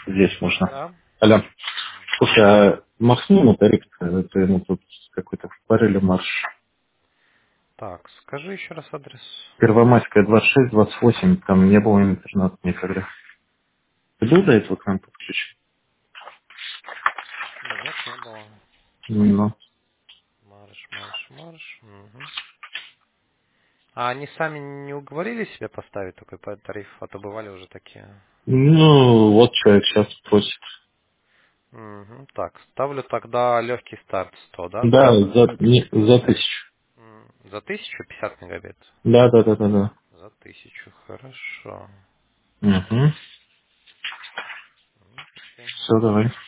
Здесь можно. Да. Алло. Слушай, а махни ему тариф, ты ему тут какой-то впарили марш. Так, скажи еще раз адрес. Первомайская, 26-28, там не было интернета никогда. Ты был до этого к нам подключен? Нет, не было. Ну, Марш. Мгм. А они сами не уговорили себя поставить такой тариф, а то бывали уже такие. ну, вот человек сейчас просит. Мгм. Так, ставлю тогда легкий старт 100, да, Да, за, за 1000. за 1050 мегабит? Да. За 1000, хорошо. Угу. Окей. Все, давай.